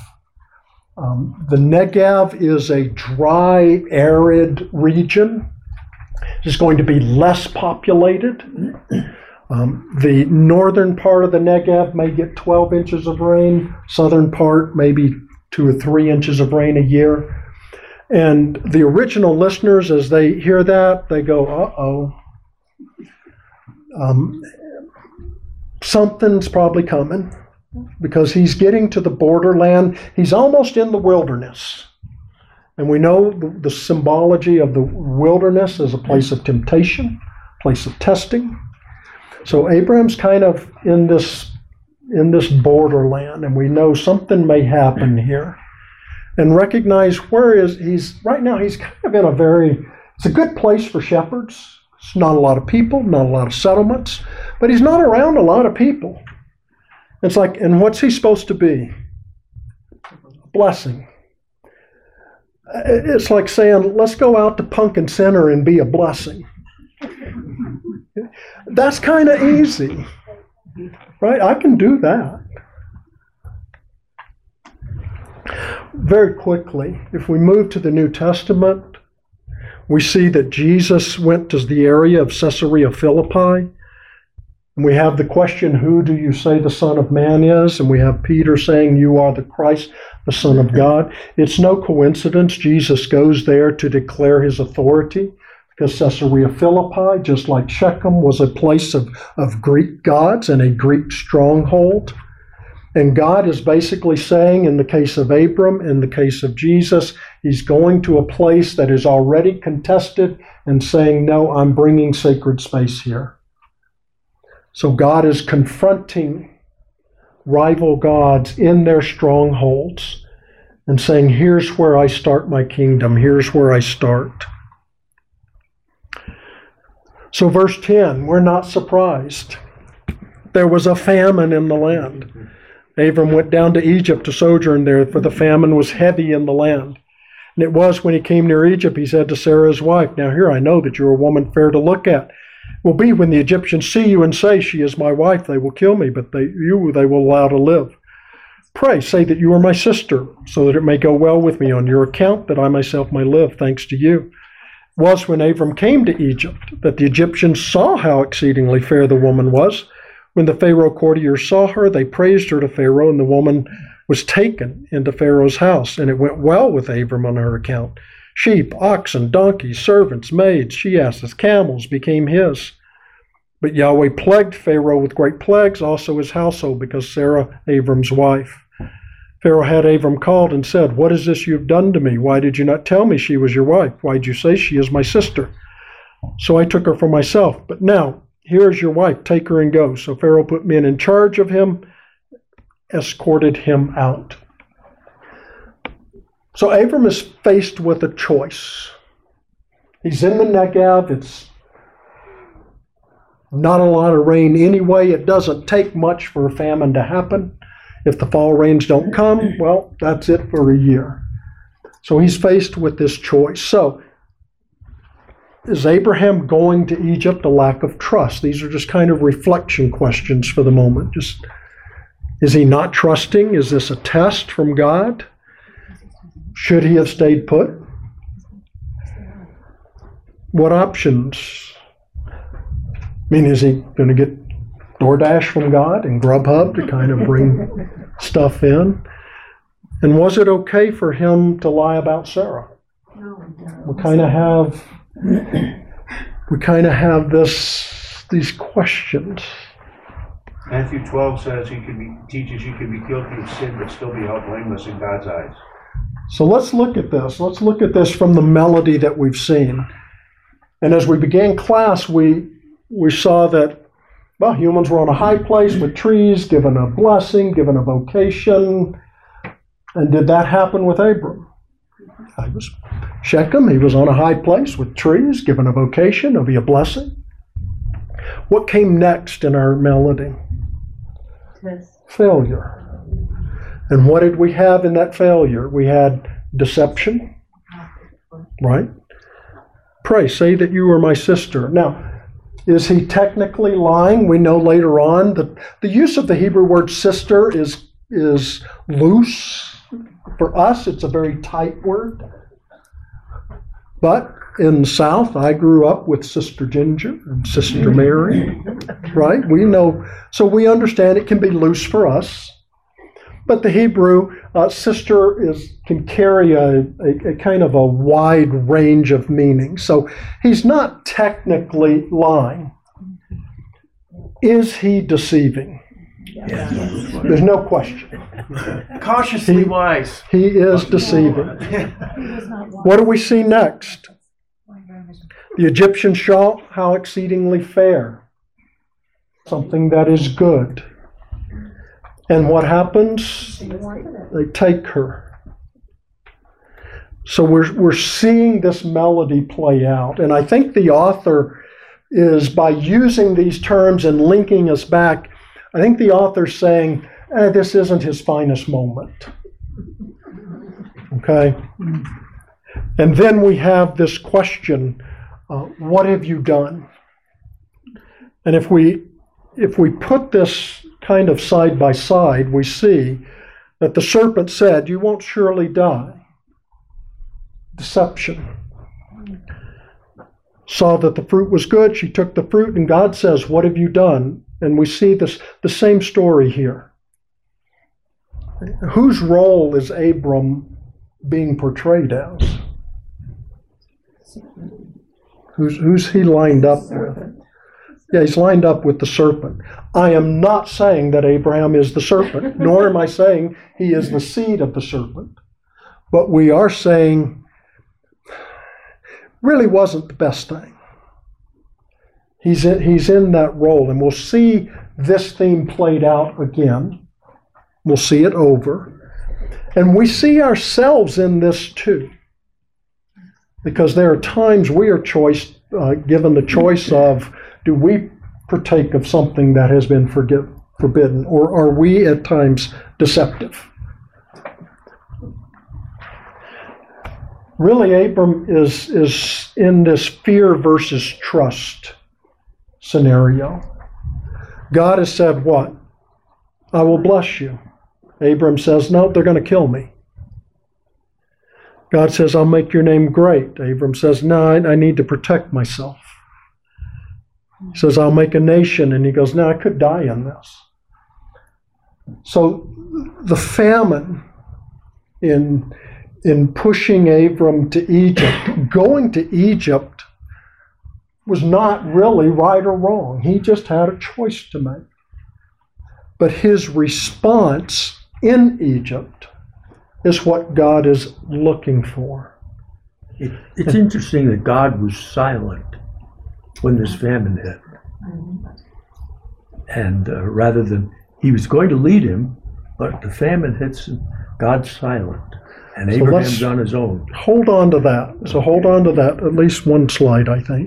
The Negev is a dry, arid region. is going to be less populated. The northern part of the Negev may get 12 inches of rain, southern part maybe 2 or 3 inches of rain a year. And the original listeners, as they hear that, they go, uh-oh. Something's probably coming, because he's getting to the borderland. He's almost in the wilderness. And we know the symbology of the wilderness as a place of temptation, place of testing. So Abraham's kind of in this borderland, and we know something may happen here. And recognize he's right now. He's kind of in it's a good place for shepherds. It's not a lot of people, not a lot of settlements, but he's not around a lot of people. It's like, and what's he supposed to be? A blessing. It's like saying, let's go out to Pumpkin Center and be a blessing. That's kind of easy, right? I can do that. Very quickly, if we move to the New Testament, we see that Jesus went to the area of Caesarea Philippi. And we have the question, who do you say the Son of Man is? And we have Peter saying, you are the Christ, the Son of God. It's no coincidence Jesus goes there to declare his authority, because Caesarea Philippi, just like Shechem, was a place of Greek gods and a Greek stronghold. And God is basically saying, in the case of Abram, in the case of Jesus, he's going to a place that is already contested and saying, no, I'm bringing sacred space here. So God is confronting rival gods in their strongholds and saying, here's where I start my kingdom. Here's where I start. So verse 10, we're not surprised. There was a famine in the land. Abram went down to Egypt to sojourn there, for the famine was heavy in the land. And it was when he came near Egypt, he said to Sarah his wife, now here I know that you're a woman fair to look at. It will be when the Egyptians see you and say, she is my wife, they will kill me, but they will allow to live. Pray, say that you are my sister, so that it may go well with me on your account, that I myself may live, thanks to you. It was when Abram came to Egypt that the Egyptians saw how exceedingly fair the woman was. When the Pharaoh courtiers saw her, they praised her to Pharaoh, and the woman was taken into Pharaoh's house, and it went well with Abram on her account. Sheep, oxen, donkeys, servants, maids, she-asses, camels became his. But Yahweh plagued Pharaoh with great plagues, also his household, because Sarah, Abram's wife. Pharaoh had Abram called and said, what is this you've done to me? Why did you not tell me she was your wife? Why did you say she is my sister? So I took her for myself. But now, here is your wife, take her and go. So Pharaoh put men in charge of him, escorted him out. So Abram is faced with a choice. He's in the Negev. It's not a lot of rain anyway. It doesn't take much for a famine to happen. If the fall rains don't come, well, that's it for a year. So he's faced with this choice. So is Abraham going to Egypt a lack of trust? These are just kind of reflection questions for the moment. Just, is he not trusting? Is this a test from God? Should he have stayed put? What options? I mean, is he going to get DoorDash from God and Grubhub to kind of bring stuff in? And was it okay for him to lie about Sarah? We kind of have these questions. Matthew 12 says teaches you can be guilty of sin but still be held blameless in God's eyes. So let's look at this. Let's look at this from the melody that we've seen. And as we began class, we saw that, well, humans were on a high place with trees, given a blessing, given a vocation. And did that happen with Abram? He was Shechem. He was on a high place with trees, given a vocation, of a blessing. What came next in our melody? Failure. And what did we have in that failure? We had deception, right? Pray, say that you are my sister. Now, is he technically lying? We know later on that the use of the Hebrew word sister is loose. For us, it's a very tight word. But in the South, I grew up with Sister Ginger and Sister Mary, right? We know, so we understand it can be loose for us. But the Hebrew, sister can carry a kind of a wide range of meanings. So he's not technically lying. Is he deceiving? There's no question. Cautiously wise. He is deceiving. What do we see next? The Egyptian shawl, how exceedingly fair. Something that is good. And what happens? They take her. So we're seeing this melody play out. And I think the author is, by using these terms and linking us back, I think the author's saying, this isn't his finest moment. Okay? And then we have this question, what have you done? And if we put this kind of side by side, we see that the serpent said, you won't surely die. Deception. Saw that the fruit was good, she took the fruit, and God says, what have you done? And we see the same story here. Whose role is Abram being portrayed as? Who's he lined up with? Yeah, he's lined up with the serpent. I am not saying that Abraham is the serpent, nor am I saying he is the seed of the serpent. But we are saying really wasn't the best thing. He's in that role, and we'll see this theme played out again. We'll see it over. And we see ourselves in this too. Because there are times we are given the choice of, do we partake of something that has been forbidden, or are we at times deceptive? Really, Abram is in this fear versus trust scenario. God has said what? I will bless you. Abram says, no, they're going to kill me. God says, I'll make your name great. Abram says, no, I need to protect myself. He says, I'll make a nation. And he goes, no, I could die in this. So the famine in pushing Abram to Egypt, going to Egypt was not really right or wrong. He just had a choice to make. But his response in Egypt is what God is looking for. It's interesting that God was silent when this famine hit. And rather than, he was going to lead him, but the famine hits him, God's silent. And So Abraham's on his own. Hold on to that. So hold on to that, at least one slide, I think.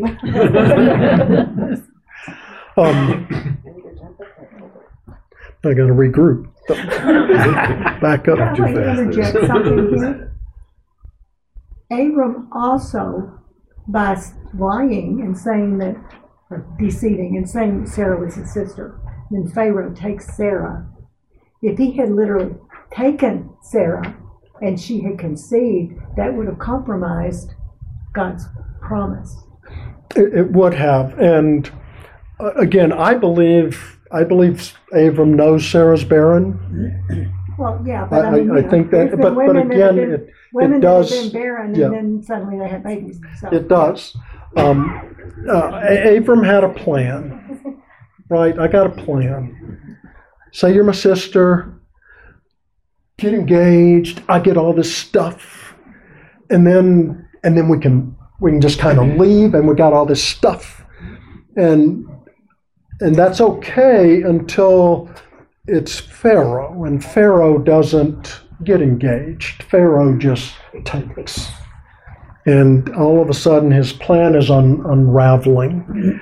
I got to regroup. Back up. I'd like to interject something here. Abram also, by lying and saying that, or deceiving and saying that Sarah was his sister, then Pharaoh takes Sarah. If he had literally taken Sarah and she had conceived, that would have compromised God's promise. It would have. And again, I believe Abram knows Sarah's barren. Well, yeah, but I mean, I think that, but again, it does. That have been barren, and then suddenly they have babies. So. It does. Abram had a plan, right? I got a plan. Say you're my sister. Get engaged. I get all this stuff, and then we can just kind of leave, and we got all this stuff, and that's okay until it's Pharaoh, and Pharaoh doesn't get engaged. Pharaoh just takes. And all of a sudden his plan is unraveling.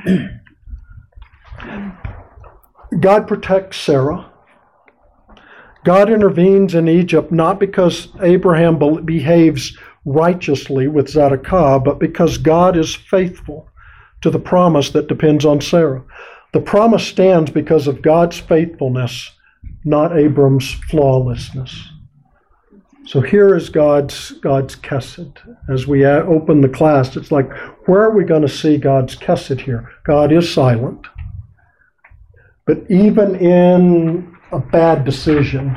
God protects Sarah. God intervenes in Egypt not because Abraham behaves righteously with Zedekiah, but because God is faithful to the promise that depends on Sarah. The promise stands because of God's faithfulness, not Abram's flawlessness. So here is God's chesed. As we open the class, it's like, where are we going to see God's chesed here? God is silent. But even in a bad decision,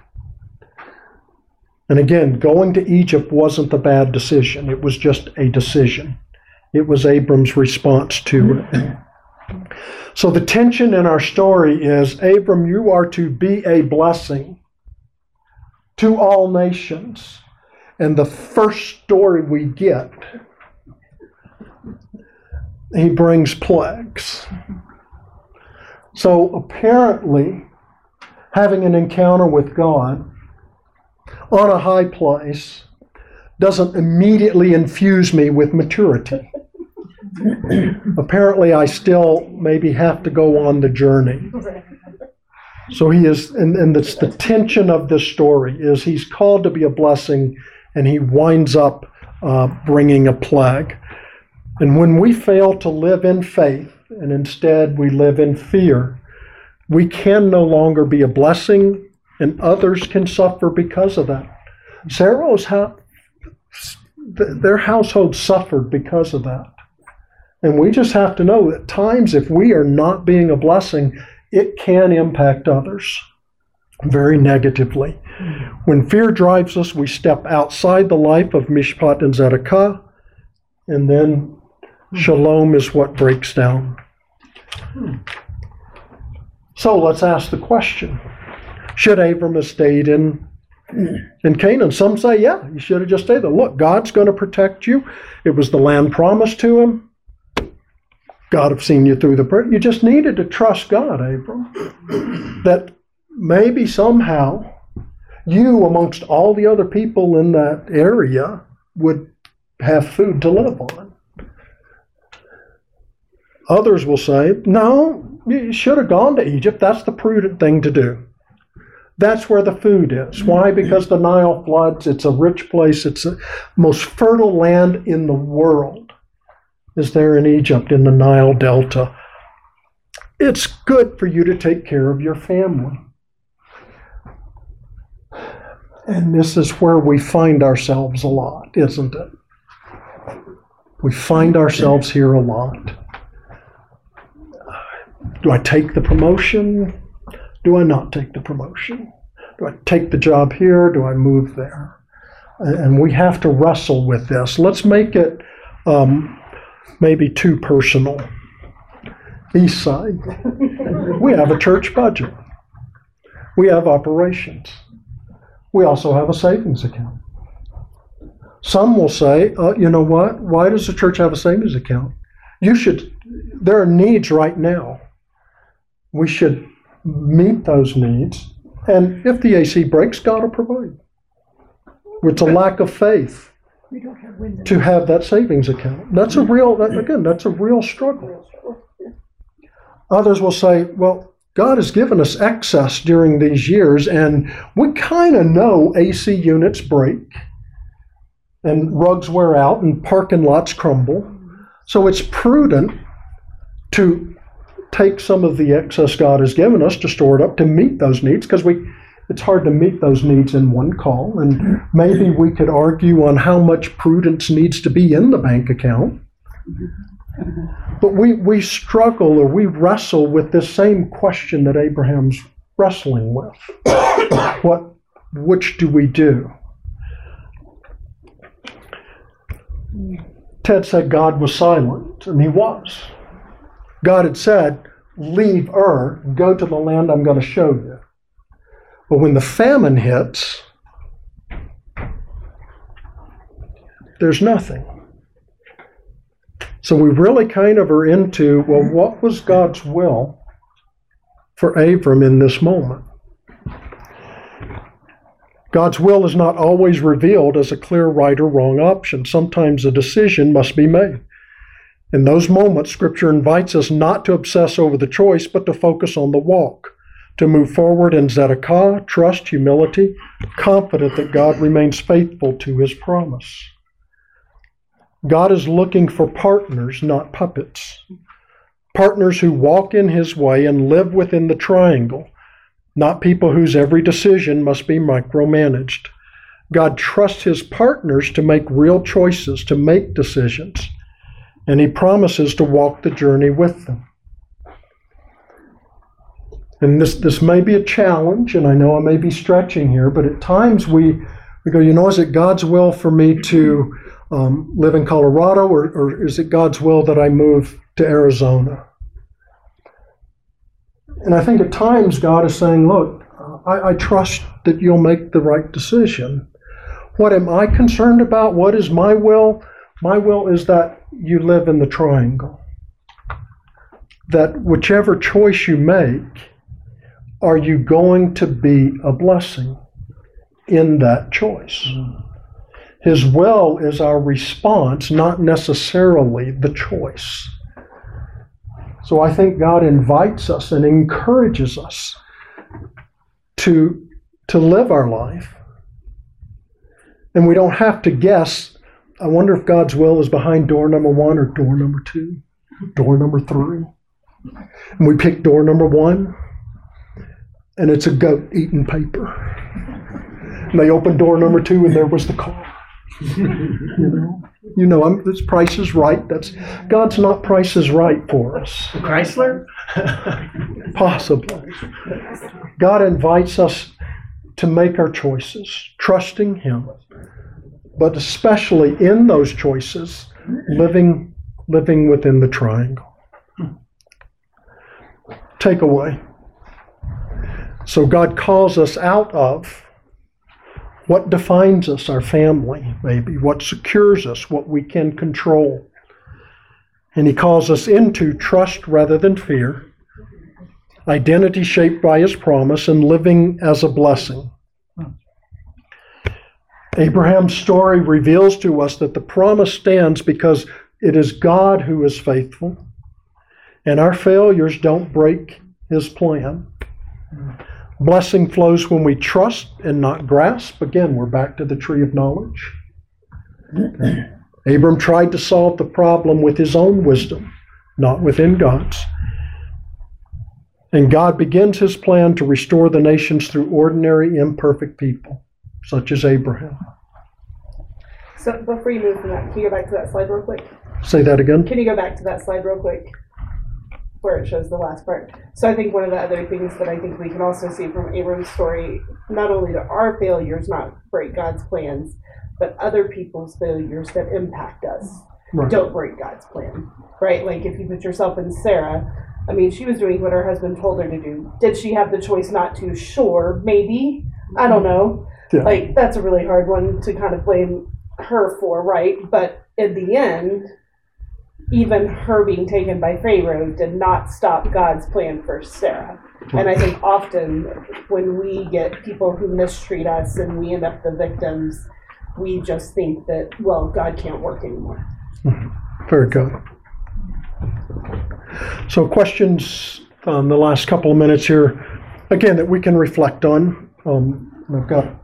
and again, going to Egypt wasn't the bad decision. It was just a decision. It was Abram's response to it. So the tension in our story is, Abram, you are to be a blessing to all nations. And the first story we get, he brings plagues. So apparently, having an encounter with God on a high place doesn't immediately infuse me with maturity. Apparently, I still maybe have to go on the journey. So he is, and it's the tension of this story, is he's called to be a blessing, and he winds up bringing a plague. And when we fail to live in faith, and instead we live in fear, we can no longer be a blessing, and others can suffer because of that. Their household suffered because of that. And we just have to know that at times, if we are not being a blessing, it can impact others very negatively. When fear drives us, we step outside the life of Mishpat and Zedekiah, and then shalom is what breaks down. So let's ask the question, should Abram have stayed in Canaan? Some say, yeah, he should have just stayed there. Look, God's going to protect you. It was the land promised to him. God have seen you through the prayer. You just needed to trust God, Abram, that maybe somehow you, amongst all the other people in that area, would have food to live on. Others will say, no, you should have gone to Egypt. That's the prudent thing to do. That's where the food is. Why? Because the Nile floods. It's a rich place. It's the most fertile land in the world is there in Egypt, in the Nile Delta. It's good for you to take care of your family. And this is where we find ourselves a lot, isn't it? We find ourselves here a lot. Do I take the promotion? Do I not take the promotion? Do I take the job here? Do I move there? And we have to wrestle with this. Let's make it maybe too personal. East Side. We have a church budget. We have operations. We also have a savings account. Some will say, you know what? Why does the church have a savings account? There are needs right now. We should meet those needs. And if the AC breaks, God will provide. It's a lack of faith to have that savings account. That's a real struggle. Others will say, well, God has given us excess during these years, and we kind of know AC units break, and rugs wear out, and parking lots crumble. So it's prudent to take some of the excess God has given us to store it up to meet those needs, because it's hard to meet those needs in one call. And maybe we could argue on how much prudence needs to be in the bank account. But we struggle, or we wrestle with this same question that Abraham's wrestling with. Which do we do? Ted said God was silent, and he was. God had said, leave Ur, go to the land I'm going to show you. But when the famine hits, there's nothing. So we really kind of are into, well, what was God's will for Abram in this moment? God's will is not always revealed as a clear right or wrong option. Sometimes a decision must be made. In those moments, Scripture invites us not to obsess over the choice, but to focus on the walk, to move forward in Zedekiah, trust, humility, confident that God remains faithful to his promise. God is looking for partners, not puppets. Partners who walk in his way and live within the triangle, not people whose every decision must be micromanaged. God trusts his partners to make real choices, to make decisions, and he promises to walk the journey with them. And this may be a challenge, and I know I may be stretching here, but at times we go, is it God's will for me to live in Colorado, or is it God's will that I move to Arizona? And I think at times God is saying, look, I trust that you'll make the right decision. What am I concerned about? What is my will? My will is that you live in the triangle. That whichever choice you make, are you going to be a blessing in that choice? His will is our response, not necessarily the choice. So I think God invites us and encourages us to live our life. And we don't have to guess, I wonder if God's will is behind door number 1 or door number 2, door number 3. And we pick door number 1, and it's a goat eating paper. And they opened door number 2, and there was the car. This Price is Right. God's not Price is Right for us. Chrysler? Possibly. God invites us to make our choices, trusting him, but especially in those choices, living within the triangle. Takeaway. So God calls us out of what defines us, our family, maybe, what secures us, what we can control. And he calls us into trust rather than fear, identity shaped by his promise, and living as a blessing. Abraham's story reveals to us that the promise stands because it is God who is faithful, and our failures don't break his plan. Blessing flows when we trust and not grasp. Again, we're back to the tree of knowledge. Abram tried to solve the problem with his own wisdom, not within God's. And God begins his plan to restore the nations through ordinary, imperfect people, such as Abraham. So before you move from that, can you go back to that slide real quick? Say that again? Can you go back to that slide real quick? Where it shows the last part. So I think one of the other things that I think we can also see from Abram's story, not only do our failures not break God's plans, but other people's failures that impact us don't break God's plan, right? Like if you put yourself in Sarah, I mean, she was doing what her husband told her to do. Did she have the choice not to? Sure, maybe. I don't know. Yeah. Like that's a really hard one to kind of blame her for, right? But in the end, even her being taken by Pharaoh did not stop God's plan for Sarah. And I think often when we get people who mistreat us and we end up the victims, we just think that, well, God can't work anymore. Very good. So questions on the last couple of minutes here, again, that we can reflect on. I've got...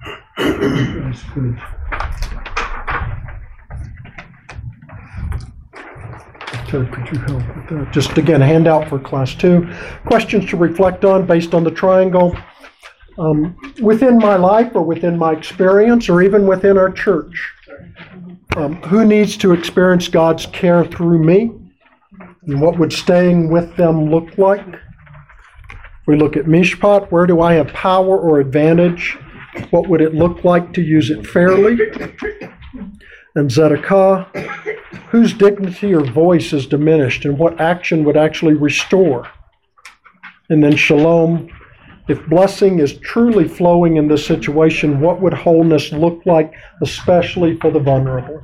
Could you help with that? Just again, a handout for class 2. Questions to reflect on based on the triangle. Within my life or within my experience or even within our church, who needs to experience God's care through me? And what would staying with them look like? We look at Mishpat. Where do I have power or advantage? What would it look like to use it fairly? And Zedekiah, whose dignity or voice is diminished and what action would actually restore? And then Shalom, if blessing is truly flowing in this situation, what would wholeness look like, especially for the vulnerable?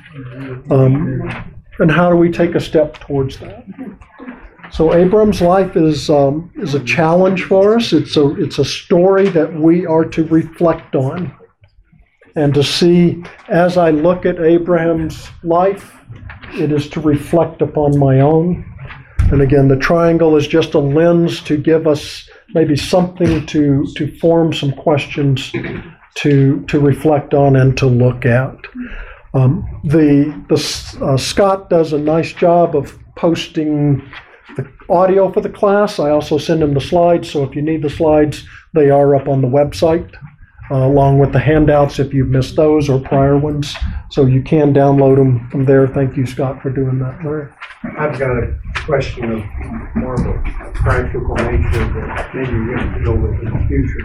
And how do we take a step towards that? So Abram's life is a challenge for us. It's a story that we are to reflect on. And to see, as I look at Abraham's life, it is to reflect upon my own. And again, the triangle is just a lens to give us maybe something to form some questions to reflect on and to look at. Scott does a nice job of posting the audio for the class. I also send him the slides, so if you need the slides, they are up on the website. along with the handouts if you've missed those or prior ones. So you can download them from there. Thank you, Scott, for doing that, Larry. I've got a question of more of a practical nature that maybe we're going to deal with in the future.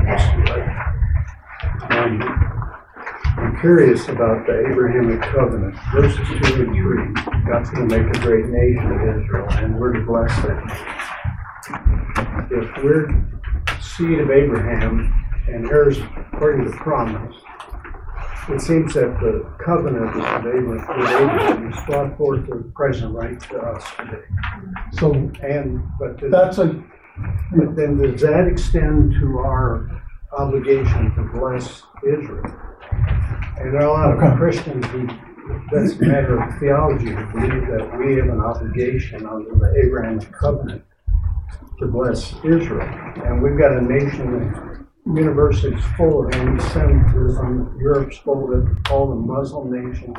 I'm curious about the Abrahamic covenant, verses 2 and 3. God's going to make a great nation of Israel, and we're to bless them. If we're seed of Abraham and heirs according to promise, it seems that the covenant of Abraham is brought forth to present right to us today. So But then does that extend to our obligation to bless Israel? And there are a lot of Christians who, that's a matter of theology, who believe that we have an obligation under the Abrahamic covenant to bless Israel. And we've got a nation, universities full of anti-Semitism, Europe's full of all the Muslim nations.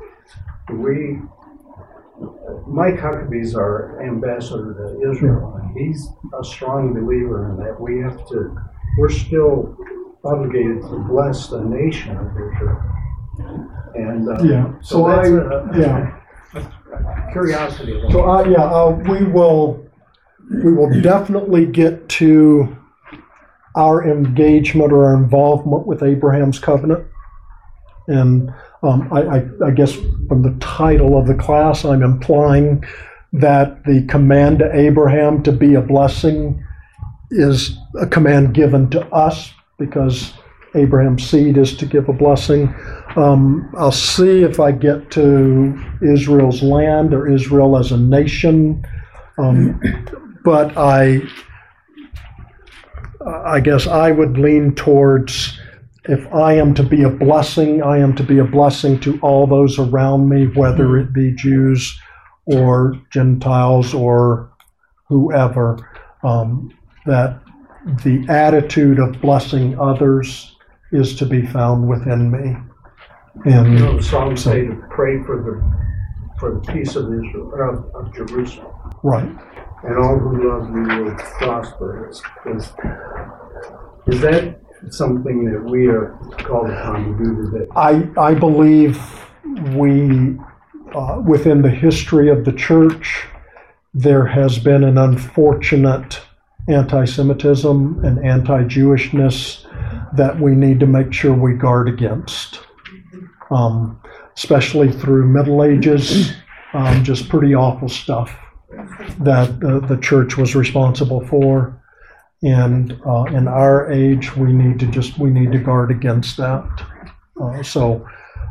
Mike Huckabee's our ambassador to Israel, and he's a strong believer in that we're still obligated to bless the nation of Israel. And so that's a curiosity. So we will definitely get to our engagement or our involvement with Abraham's covenant. And I guess from the title of the class, I'm implying that the command to Abraham to be a blessing is a command given to us because Abraham's seed is to give a blessing. I'll see if I get to Israel's land or Israel as a nation. But I guess I would lean towards, if I am to be a blessing, I am to be a blessing to all those around me, whether it be Jews or Gentiles or whoever, that the attitude of blessing others is to be found within me. And the Psalms say to pray for the peace of Israel, of Jerusalem. Right. And all who love you will prosper. Is that something that we are called upon to do today? I believe we, within the history of the church, there has been an unfortunate anti-Semitism and anti-Jewishness that we need to make sure we guard against, especially through Middle Ages, just pretty awful stuff that the church was responsible for. And in our age, we need to guard against that. So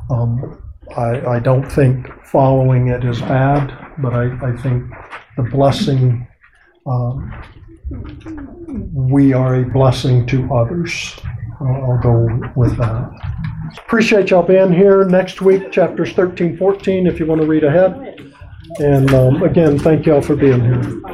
I don't think following it is bad, but I think the blessing, we are a blessing to others. I'll go with that. Appreciate y'all being here. Next week, chapters 13, 14, if you want to read ahead. And again, thank y'all for being here.